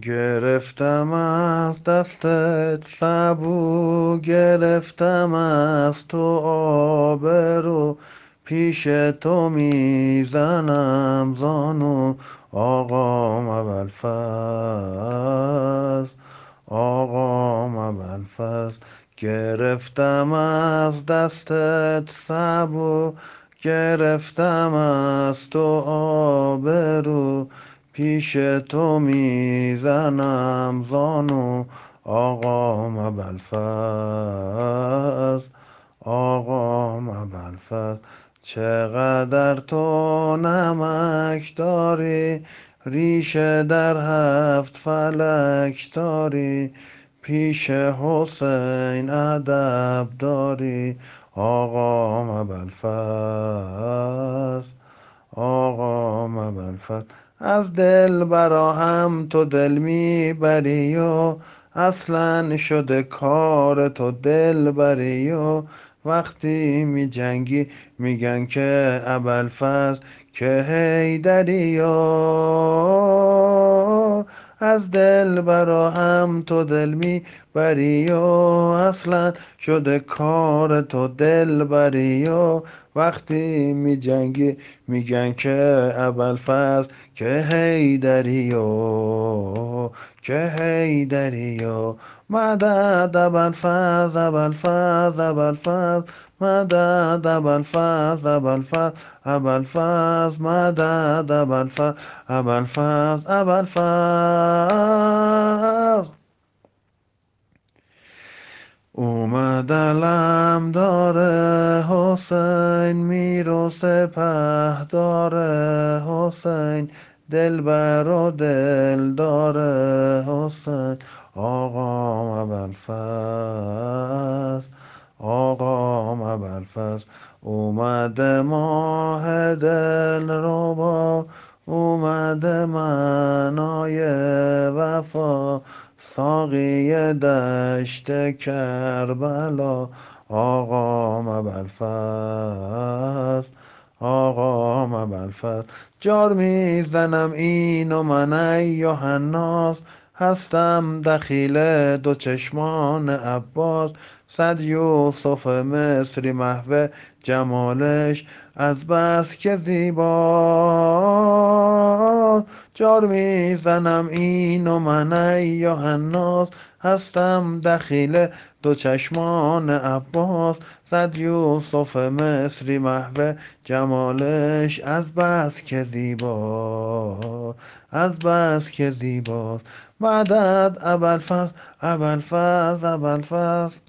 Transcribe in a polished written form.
گرفتم از دستت سبو، گرفتم از تو آبرو، پیش تو میزنم زانو. آقام ابوالفضل، آقام ابوالفضل. گرفتم از دستت سبو، گرفتم از تو آبرو، پیش تو میزنم زانو. آقام ابوالفضل، آقام ابوالفضل. چقدر تو نمک داری، ریشه در هفت فلک داری، پیش حسین ادب داری. آقام ابوالفضل، آقام ابوالفضل. از دل برا هم تو دل میبری و اصلا شده کار تو دل بری، و وقتی می جنگی میگن که ابوالفضل که حیدری. و از دل برا هم تو دل میبری و اصلا شده کار تو دل بری، و وقتی می جنگی میگن که ابوالفضل که حیدری. و که حیدری. و مدد ابوالفضل، ابوالفضل، ابوالفضل. مدد ابوالفضل، ابوالفضل، ابوالفضل. مدد ابوالفضل، ابوالفضل، ابوالفضل. اومد علم داره حسین، میر و سپه داره حسین، دلبر و دل داره حسین. آقام ابوالفضل، آقام ابوالفضل. اومده ماه دل ربا، اومده منای وفا، ساقی دشت کربلا. آقام ابوالفضل، آقام ابوالفضل. جار میزنم این و من ای حناس، هستم دخیل دو چشمان عباس. صد یوسف مصری محو جمالش، از بس که زیبا. جار میزنم این و من ای حناس، هستم دخیل دو چشمان عباس. صد یوسف مصری محو جمالش، از بس که زیبا، از بس که زیباست. مدد ابوالفضل، ابوالفضل، ابوالفضل.